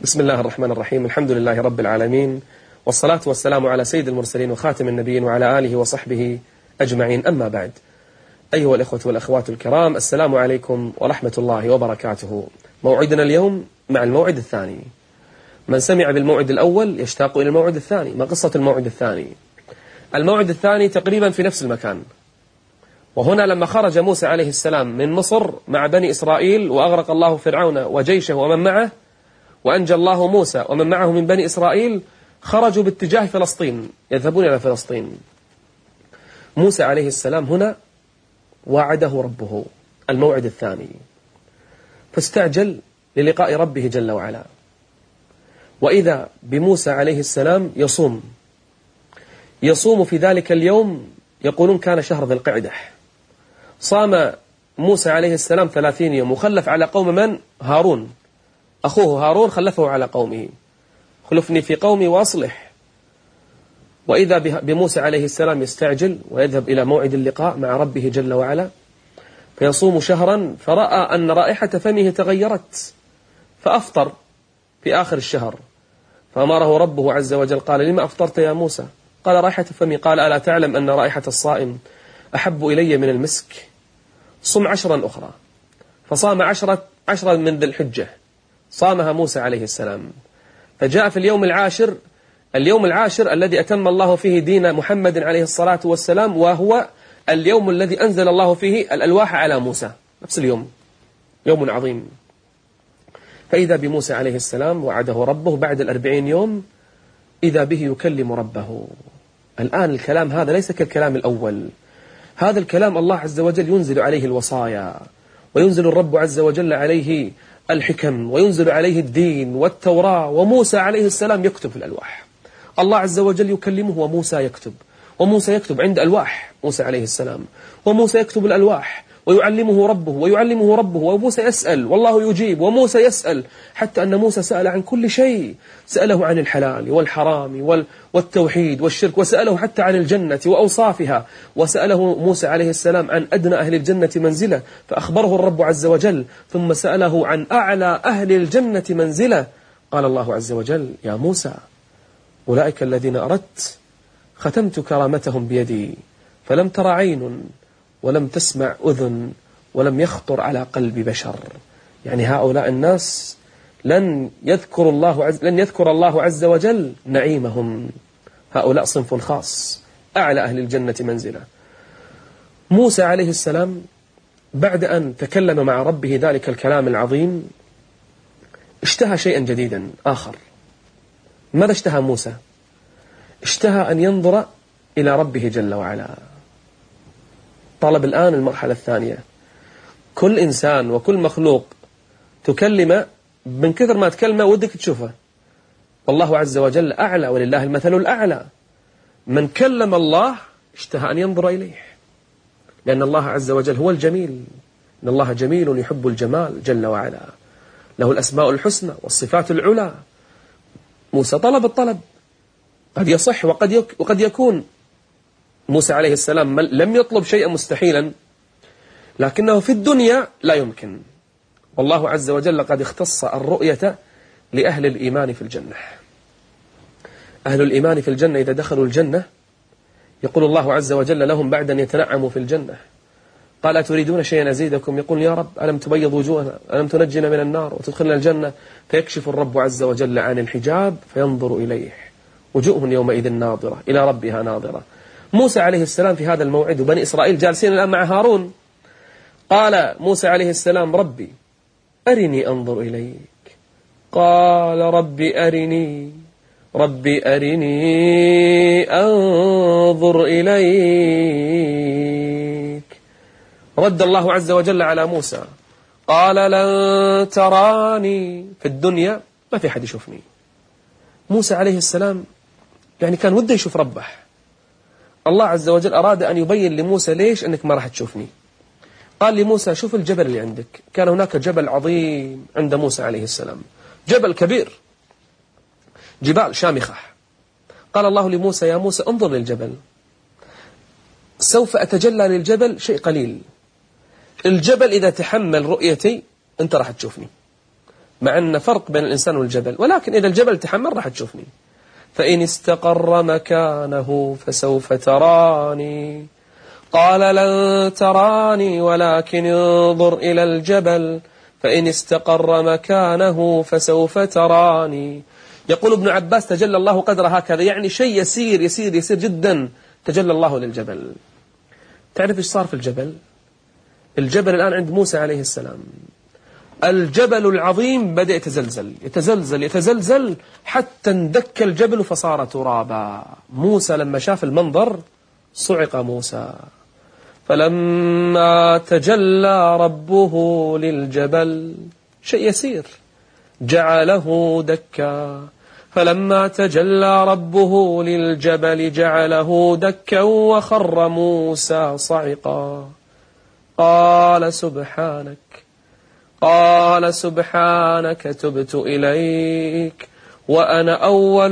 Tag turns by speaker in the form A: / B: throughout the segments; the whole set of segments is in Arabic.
A: بسم الله الرحمن الرحيم. الحمد لله رب العالمين، والصلاة والسلام على سيد المرسلين وخاتم النبيين وعلى آله وصحبه أجمعين، أما بعد. أيها الإخوة والأخوات الكرام، السلام عليكم ورحمة الله وبركاته. موعدنا اليوم مع الموعد الثاني. من سمع بالموعد الأول يشتاق إلى الموعد الثاني. ما قصة الموعد الثاني؟ الموعد الثاني تقريبا في نفس المكان. وهنا لما خرج موسى عليه السلام من مصر مع بني إسرائيل وأغرق الله فرعون وجيشه ومن معه، وأنجى الله موسى ومن معه من بني إسرائيل، خرجوا باتجاه فلسطين، يذهبون إلى فلسطين. موسى عليه السلام هنا وعده ربه الموعد الثاني، فاستعجل للقاء ربه جل وعلا. وإذا بموسى عليه السلام يصوم في ذلك اليوم، يقولون كان شهر ذي القعدة. صام موسى عليه السلام 30 يوم، وخلف على قوم من؟ هارون، أخوه هارون خلفه على قومه، خلفني في قومي وأصلح. وإذا بموسى عليه السلام يستعجل ويذهب إلى موعد اللقاء مع ربه جل وعلا، فيصوم شهرا، فرأى أن رائحة فمه تغيرت، فأفطر في آخر الشهر. فأمره ربه عز وجل، قال: لما أفطرت يا موسى؟ قال: رائحة فمي. قال: ألا تعلم أن رائحة الصائم أحب إلي من المسك؟ صم 10 أخرى. فصام 10 من ذي الحجة، صامها موسى عليه السلام. فجاء في اليوم العاشر الذي أتم الله فيه دين محمد عليه الصلاة والسلام، وهو اليوم الذي أنزل الله فيه الألواح على موسى، نفس اليوم، يوم عظيم. فإذا بموسى عليه السلام وعده ربه بعد 40 يوم، إذا به يكلم ربه. الآن الكلام هذا ليس كالكلام الأول، هذا الكلام الله عز وجل ينزل عليه الوصايا، وينزل الرب عز وجل عليه الحكم، وينزل عليه الدين والتوراة، وموسى عليه السلام يكتب في الألواح. الله عز وجل يكلمه وموسى يكتب، وموسى يكتب عند ألواح موسى عليه السلام، وموسى يكتب الألواح ويعلمه ربه وموسى يسأل والله يجيب، وموسى يسأل، حتى أن موسى سأل عن كل شيء، سأله عن الحلال والحرام والتوحيد والشرك، وسأله حتى عن الجنة وأوصافها، وسأله موسى عليه السلام عن أدنى أهل الجنة منزلة، فأخبره الرب عز وجل، ثم سأله عن أعلى أهل الجنة منزلة. قال الله عز وجل: يا موسى، أولئك الذين أردت ختمت كرامتهم بيدي، فلم تر عين ولم تسمع أذن ولم يخطر على قلب بشر. يعني هؤلاء الناس لن يذكر الله عز وجل نعيمهم. هؤلاء صنف خاص، أعلى أهل الجنة منزلة. موسى عليه السلام بعد أن تكلم مع ربه ذلك الكلام العظيم، اشتهى شيئا جديدا آخر. ماذا اشتهى موسى؟ اشتهى أن ينظر إلى ربه جل وعلا. طلب الآن المرحلة الثانية. كل إنسان وكل مخلوق تكلمه، من كثر ما تكلمه ودك تشوفه. والله عز وجل أعلى، ولله المثل الأعلى. من كلم الله اشتهى أن ينظر إليه، لأن الله عز وجل هو الجميل، إن الله جميل يحب الجمال جل وعلا، له الأسماء الحسنى والصفات العلى. موسى طلب الطلب، قد يصح وقد يكون موسى عليه السلام لم يطلب شيئا مستحيلا، لكنه في الدنيا لا يمكن. والله عز وجل قد اختص الرؤية لأهل الإيمان في الجنة. أهل الإيمان في الجنة إذا دخلوا الجنة يقول الله عز وجل لهم بعد أن يتنعموا في الجنة: قال: أتريدون شيئا أزيدكم؟ يقول: يا رب، ألم تبيض وجوهنا، ألم تنجنا من النار وتدخلنا الجنة؟ فيكشف الرب عز وجل عن الحجاب فينظر إليه، وجوه يومئذ ناظرة إلى ربها ناظرة. موسى عليه السلام في هذا الموعد، وبني إسرائيل جالسين الآن مع هارون. قال موسى عليه السلام: ربي أرني أنظر إليك. قال: ربي أرني أنظر إليك. رد الله عز وجل على موسى، قال: لن تراني، في الدنيا ما في حد يشوفني. موسى عليه السلام يعني كان وده يشوف ربه. الله عز وجل أراد أن يبين لموسى ليش أنك ما راح تشوفني. قال لموسى: شوف الجبل اللي عندك. كان هناك جبل عظيم عند موسى عليه السلام، جبل كبير، جبال شامخة. قال الله لموسى: يا موسى انظر للجبل، سوف أتجلى للجبل شيء قليل. الجبل إذا تحمل رؤيتي أنت راح تشوفني. مع أن فرق بين الإنسان والجبل، ولكن إذا الجبل تحمل راح تشوفني. فإن استقر مكانه فسوف تراني قال لن تراني ولكن انظر إلى الجبل فإن استقر مكانه فسوف تراني. يقول ابن عباس تجلى الله قدر هكذا، يعني شيء يسير يسير يسير جدا تجلى الله للجبل. تعرف إيش صار في الجبل؟ الجبل الآن عند موسى عليه السلام، الجبل العظيم بدأ يتزلزل يتزلزل يتزلزل حتى اندك الجبل فصار ترابا. موسى لما شاف المنظر صعق موسى. فلما تجلى ربه للجبل، شيء يسير، جعله دكا. فلما تجلى ربه للجبل جعله دكا وخر موسى صعقا. قال سبحانك تبت إليك وأنا أول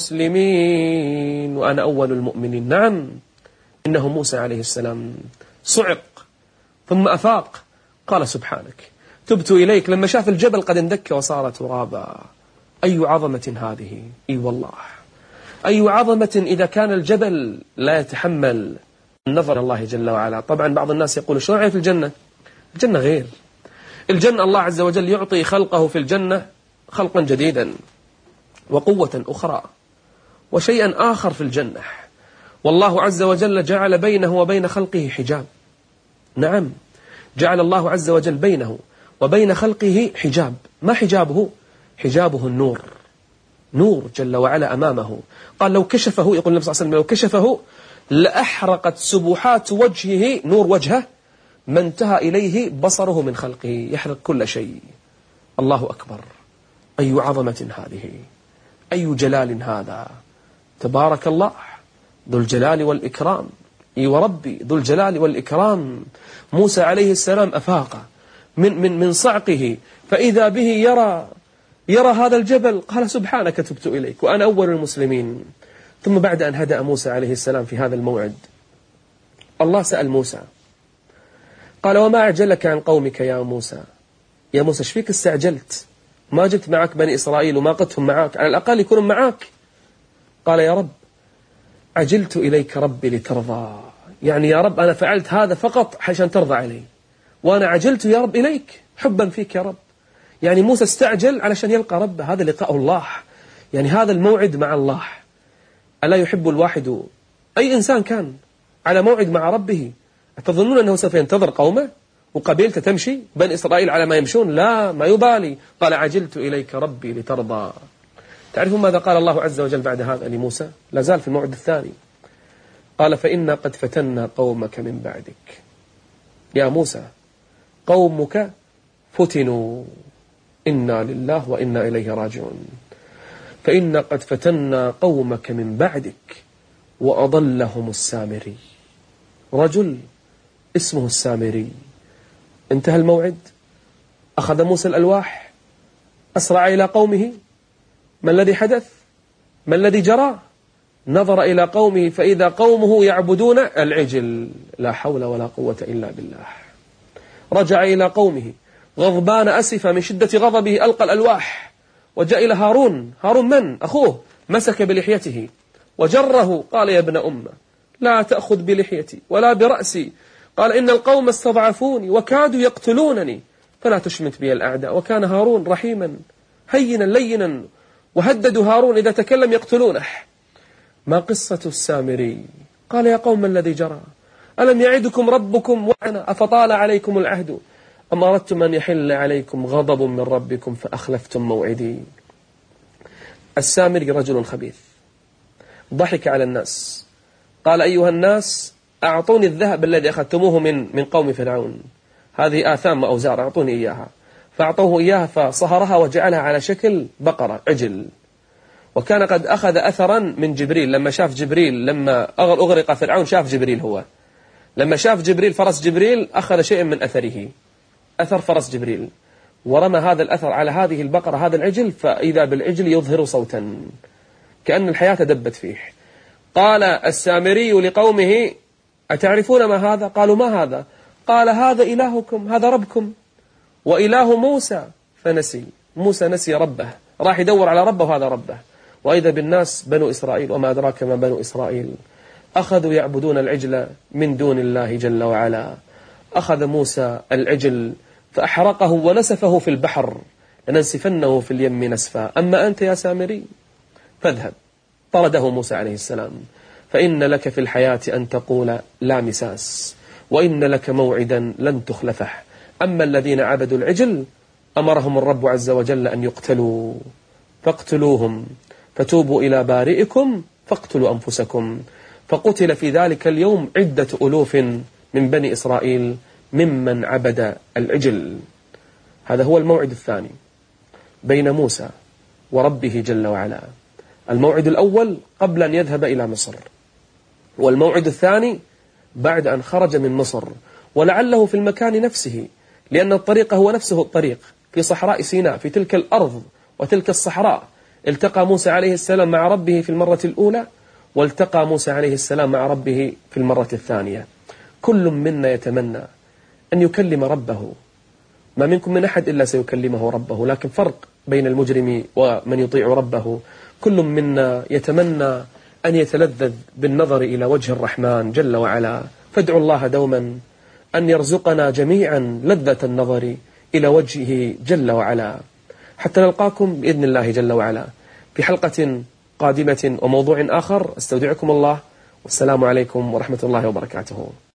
A: المسلمين وأنا أول المؤمنين. نعم، إنه موسى عليه السلام صعق ثم أفاق، قال سبحانك تبت إليك لما شاف الجبل قد اندك وصار ترابا. أي عظمة هذه! إي والله، أي عظمة إذا كان الجبل لا يتحمل النظر الله جل وعلا. طبعا بعض الناس يقول شو رأيك في الجنة؟ الجنة غير. الجنة الله عز وجل يعطي خلقه في الجنة خلقا جديدا وقوة أخرى وشيئا آخر في الجنة. والله عز وجل جعل بينه وبين خلقه حجاب. نعم، جعل الله عز وجل بينه وبين خلقه حجاب. ما حجابه؟ حجابه النور، نور جل وعلا أمامه. قال لو كشفه، يقول النبي صلى الله عليه وسلم، لو كشفه لأحرقت سبحات وجهه، نور وجهه، ما انتهى إليه بصره من خلقه، يحرق كل شيء. الله أكبر، أي عظمة هذه، أي جلال هذا. تبارك الله ذو الجلال والإكرام. إي وربي ذو الجلال والإكرام. موسى عليه السلام أفاق من صعقه فإذا به يرى هذا الجبل. قال سبحانك تبت إليك وأنا أول المسلمين. ثم بعد أن هدأ موسى عليه السلام في هذا الموعد، الله سأل موسى قال وما أعجلك عن قومك يا موسى؟ يا موسى ايش فيك استعجلت؟ ما جبت معك بني إسرائيل وما قدتهم معك، على الأقل يكونوا معك. قال يا رب عجلت إليك ربي لترضى. يعني يا رب أنا فعلت هذا فقط عشان ترضى علي، وأنا عجلت يا رب إليك حبا فيك يا رب. يعني موسى استعجل علشان يلقى ربه، هذا لقاء الله، يعني هذا الموعد مع الله. ألا يحب الواحد أي إنسان كان على موعد مع ربه؟ أتظنون أنه سوف ينتظر قومه وقبيلته تمشي بني إسرائيل على ما يمشون؟ لا، ما يبالي. قال عجلت إليك ربي لترضى. تعرفون ماذا قال الله عز وجل بعد هذا لموسى؟ لا زال في الموعد الثاني. قال فإنا قد فتنا قومك من بعدك. يا موسى قومك فتنوا، إنا لله وإنا إليه راجعون. فإنا قد فتنا قومك من بعدك وأضلهم السامري. رجل اسمه السامري. انتهى الموعد، أخذ موسى الألواح، أسرع إلى قومه. ما الذي حدث؟ ما الذي جرى؟ نظر إلى قومه فإذا قومه يعبدون العجل. لا حول ولا قوة إلا بالله. رجع إلى قومه غضبان أسف من شدة غضبه، ألقى الألواح وجاء إلى هارون. هارون من؟ أخوه. مسك بلحيته وجره. قال يا ابن أمة لا تأخذ بلحيتي ولا برأسي. قال إن القوم استضعفوني وكادوا يقتلونني فلا تشمت بي الأعداء. وكان هارون رحيما هينا لينا، وهددوا هارون إذا تكلم يقتلونه. ما قصة السامري؟ قال يا قوم الذي جرى؟ ألم يعدكم ربكم وعنا أفطال عليكم العهد أم أردتم أن يحل عليكم غضب من ربكم فأخلفتم موعدي. السامري رجل خبيث، ضحك على الناس، قال أيها الناس أعطوني الذهب الذي أخذتموه من قوم فرعون، هذه آثام وأوزار، أعطوني إياها. فأعطوه إياها فصهرها وجعلها على شكل بقرة عجل. وكان قد أخذ أثرا من جبريل، لما شاف جبريل لما أغرق فرعون شاف جبريل، هو لما شاف جبريل فرس جبريل أخذ شيء من أثره، أثر فرس جبريل، ورمى هذا الأثر على هذه البقرة هذا العجل، فإذا بالعجل يظهر صوتا كأن الحياة دبت فيه. قال السامري لقومه أتعرفون ما هذا؟ قالوا ما هذا؟ قال هذا إلهكم، هذا ربكم وإله موسى فنسي. موسى نسي ربه، راح يدور على ربه وهذا ربه. وإذا بالناس بنو إسرائيل، وما أدراك ما بنو إسرائيل، أخذوا يعبدون العجل من دون الله جل وعلا. أخذ موسى العجل فأحرقه ونسفه في البحر، لننسفنه في اليم نسفا. أما أنت يا سامري فاذهب. طرده موسى عليه السلام. فإن لك في الحياة أن تقول لا مساس، وإن لك موعدا لن تخلفه. أما الذين عبدوا العجل أمرهم الرب عز وجل أن يقتلوا، فاقتلوهم، فتوبوا إلى بارئكم فاقتلوا أنفسكم. فقتل في ذلك اليوم عدة ألوف من بني إسرائيل ممن عبد العجل. هذا هو الموعد الثاني بين موسى وربه جل وعلا. الموعد الأول قبل أن يذهب إلى مصر، والموعد الثاني بعد أن خرج من مصر، ولعله في المكان نفسه، لأن الطريق هو نفسه الطريق في صحراء سيناء، في تلك الأرض وتلك الصحراء. التقى موسى عليه السلام مع ربه في المرة الأولى، والتقى موسى عليه السلام مع ربه في المرة الثانية. كل منا يتمنى أن يكلم ربه، ما منكم من أحد إلا سيكلمه ربه، لكن فرق بين المجرم ومن يطيع ربه. كل منا يتمنى أن يتلذذ بالنظر إلى وجه الرحمن جل وعلا. فادعوا الله دوما أن يرزقنا جميعا لذة النظر إلى وجهه جل وعلا، حتى نلقاكم بإذن الله جل وعلا في حلقة قادمة وموضوع آخر. استودعكم الله، والسلام عليكم ورحمة الله وبركاته.